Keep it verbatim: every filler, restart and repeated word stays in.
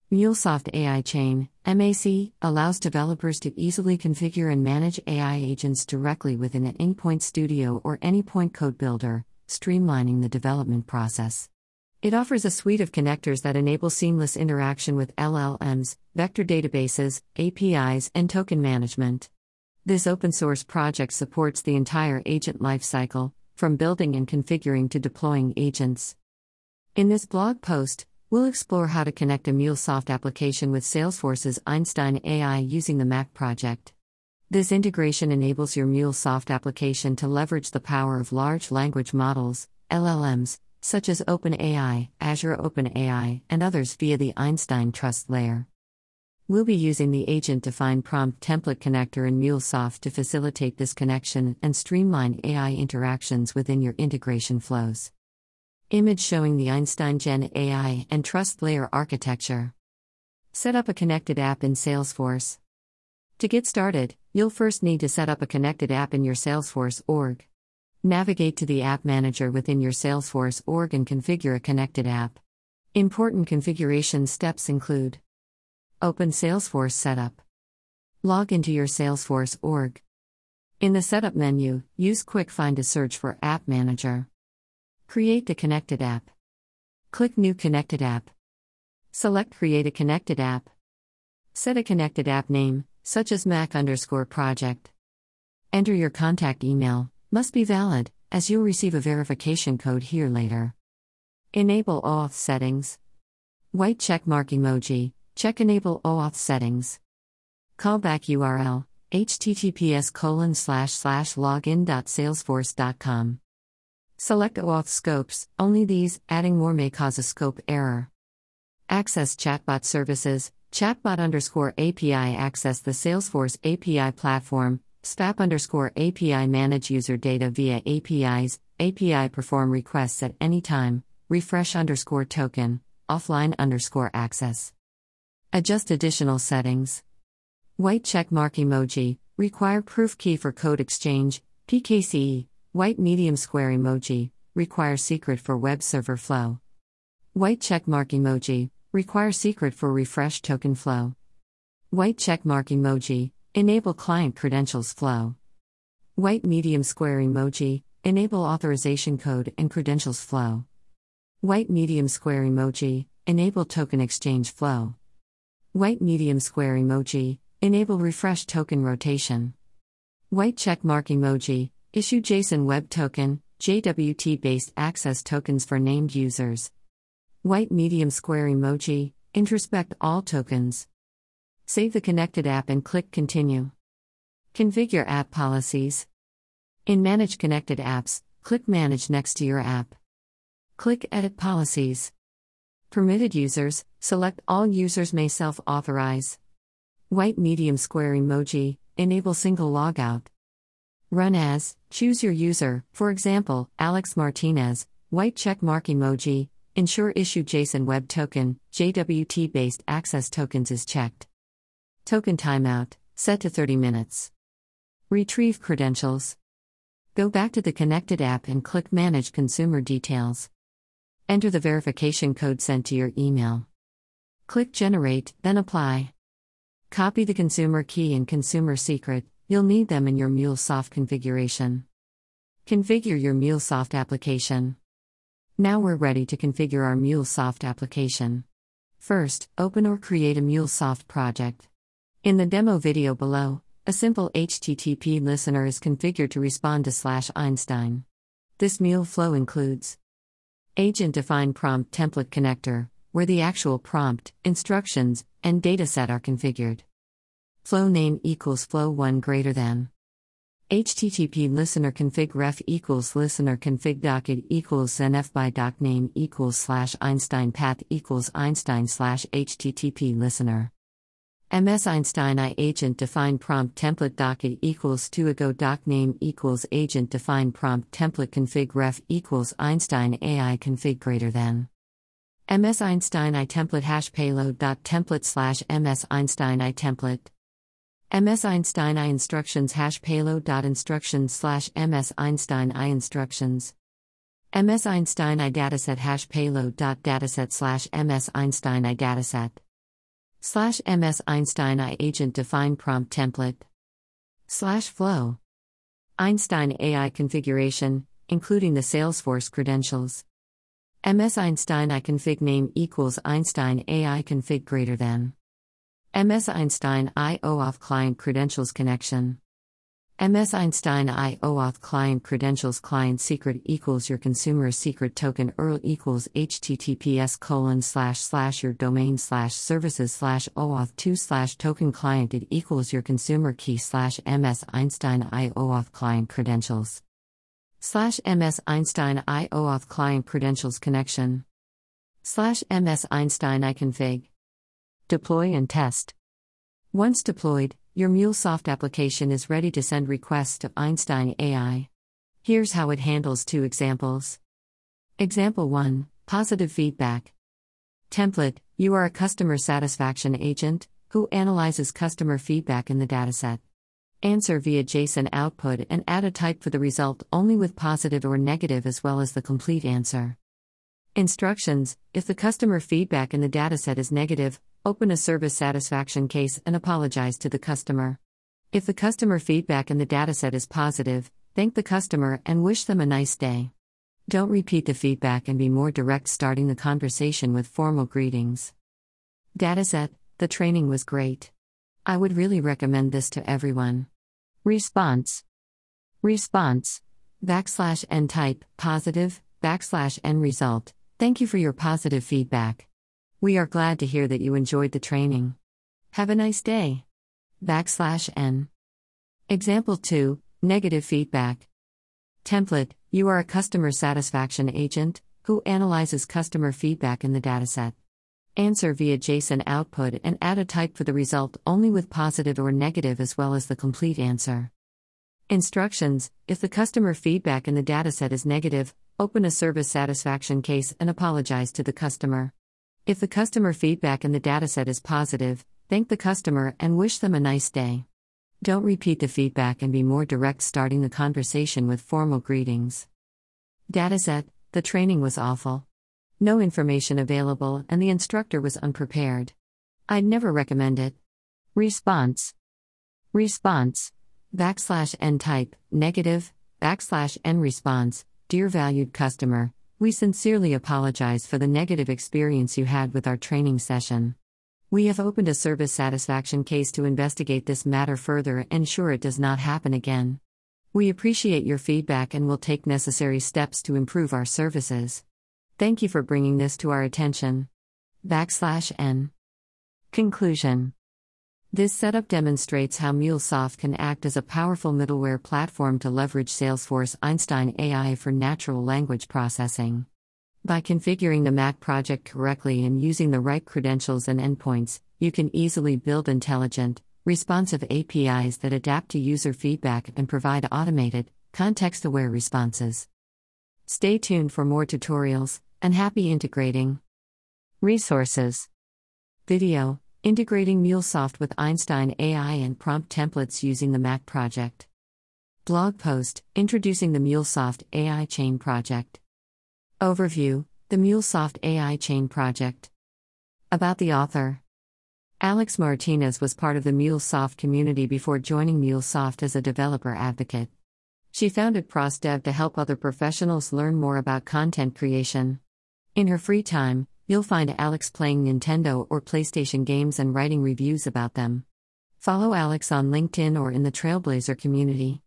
MuleSoft A I Chain, M A C, allows developers to easily configure and manage A I agents directly within an Endpoint Studio or Anypoint Code Builder, streamlining the development process. It offers a suite of connectors that enable seamless interaction with L L Ms, vector databases, A P Is, and token management. This open-source project supports the entire agent lifecycle, from building and configuring to deploying agents. In this blog post, we'll explore how to connect a MuleSoft application with Salesforce's Einstein A I using the Mac project. This integration enables your MuleSoft application to leverage the power of large language models, L L Ms, such as OpenAI, Azure OpenAI, and others via the Einstein Trust Layer. We'll be using the Agent-Defined Prompt Template connector in MuleSoft to facilitate this connection and streamline A I interactions within your integration flows. Image showing the Einstein Gen A I and Trust Layer architecture. Set up a connected app in Salesforce. To get started, you'll first need to set up a connected app in your Salesforce org. Navigate to the App Manager within your Salesforce org and configure a connected app. Important configuration steps include: open Salesforce Setup. Log into your Salesforce org. In the Setup menu, use Quick Find to search for App Manager. Create the connected app. Click New Connected App. Select Create a Connected App. Set a connected app name, such as Mac underscore project. Enter your contact email, must be valid, as you'll receive a verification code here later. Enable OAuth settings. White checkmark emoji, check Enable OAuth settings. Callback U R L, https colon slash slash login dot salesforce dot com. Select OAuth scopes, only these, adding more may cause a scope error. Access chatbot services, chatbot underscore A P I access the Salesforce A P I platform, S P A P underscore A P I manage user data via A P Is, A P I perform requests at any time, refresh underscore token, offline underscore access. Adjust additional settings. White checkmark emoji, require proof key for code exchange, P K C E. White medium square emoji, require secret for web server flow. White checkmark emoji, require secret for refresh token flow. White checkmark emoji, enable client credentials flow. White medium square emoji, enable authorization code and credentials flow. White medium square emoji, enable token exchange flow. White medium square emoji, enable refresh token rotation. White checkmark emoji, issue JSON Web Token, J W T-based access tokens for named users. White medium square emoji, introspect all tokens. Save the connected app and click Continue. Configure app policies. In Manage Connected Apps, click Manage next to your app. Click Edit Policies. Permitted users, select all users may self-authorize. White medium square emoji, enable single logout. Run as, choose your user, for example, Alex Martinez. White checkmark emoji, ensure issue JSON Web Token, J W T-based access tokens is checked. Token timeout, set to thirty minutes. Retrieve credentials. Go back to the connected app and click Manage Consumer Details. Enter the verification code sent to your email. Click Generate, then Apply. Copy the consumer key and consumer secret. You'll need them in your MuleSoft configuration. Configure your MuleSoft application. Now we're ready to configure our MuleSoft application. First, open or create a MuleSoft project. In the demo video below, a simple H T T P listener is configured to respond to slash Einstein. This Mule flow includes Agent-Defined Prompt Template Connector, where the actual prompt, instructions, and dataset are configured. Flow name equals flow one greater than. H T T P listener config ref equals listener config docket equals nf by doc name equals slash Einstein path equals Einstein slash H T T P listener. Ms Einstein I agent defined prompt template docket equals to ago doc name equals agent defined prompt template config ref equals Einstein A I config greater than. Ms Einstein I template hash payload dot template slash ms Einstein I template. Ms Einstein I instructions hash payload dot instructions slash ms Einstein I instructions. Ms Einstein I dataset hash payload dot dataset slash ms Einstein I dataset. Slash M S Einstein I Agent Define Prompt Template. Slash Flow. Einstein A I Configuration, including the Salesforce credentials. M S Einstein I Config name equals Einstein A I Config greater than. M S Einstein I OAuth Client Credentials Connection. M S Einstein I OAuth Client Credentials Client Secret equals your consumer secret token U R L equals https colon slash slash your domain slash services slash OAuth two slash token client it equals your consumer key slash M S Einstein I OAuth Client Credentials slash M S Einstein I OAuth Client Credentials Connection slash M S Einstein I Config. Deploy and test. Once deployed, your MuleSoft application is ready to send requests to Einstein A I. Here's how it handles two examples. Example one, Positive Feedback. Template, you are a customer satisfaction agent who analyzes customer feedback in the dataset. Answer via JSON output and add a type for the result only with positive or negative as well as the complete answer. Instructions, if the customer feedback in the dataset is negative, open a service satisfaction case and apologize to the customer. If the customer feedback in the dataset is positive, thank the customer and wish them a nice day. Don't repeat the feedback and be more direct, starting the conversation with formal greetings. Dataset, the training was great. I would really recommend this to everyone. Response. Response. Backslash n type, positive, backslash n result. Thank you for your positive feedback. We are glad to hear that you enjoyed the training. Have a nice day. Backslash n. Example two, Negative Feedback. Template, you are a customer satisfaction agent who analyzes customer feedback in the dataset. Answer via JSON output and add a type for the result only with positive or negative as well as the complete answer. Instructions, if the customer feedback in the dataset is negative, open a service satisfaction case and apologize to the customer. If the customer feedback in the dataset is positive, thank the customer and wish them a nice day. Don't repeat the feedback and be more direct, starting the conversation with formal greetings. Dataset, the training was awful. No information available and the instructor was unprepared. I'd never recommend it. Response. Response. Backslash n type, negative, backslash n response. Dear valued customer, we sincerely apologize for the negative experience you had with our training session. We have opened a service satisfaction case to investigate this matter further and ensure it does not happen again. We appreciate your feedback and will take necessary steps to improve our services. Thank you for bringing this to our attention. Backslash n. Conclusion. This setup demonstrates how MuleSoft can act as a powerful middleware platform to leverage Salesforce Einstein A I for natural language processing. By configuring the Mac project correctly and using the right credentials and endpoints, you can easily build intelligent, responsive A P Is that adapt to user feedback and provide automated, context-aware responses. Stay tuned for more tutorials, and happy integrating. Resources. Video. Integrating MuleSoft with Einstein A I and prompt templates using the Mac project. Blog post, introducing the MuleSoft A I Chain project. Overview, the MuleSoft A I Chain project. About the author. Alex Martinez was part of the MuleSoft community before joining MuleSoft as a developer advocate. She founded ProsDev to help other professionals learn more about content creation. In her free time, you'll find Alex playing Nintendo or PlayStation games and writing reviews about them. Follow Alex on LinkedIn or in the Trailblazer community.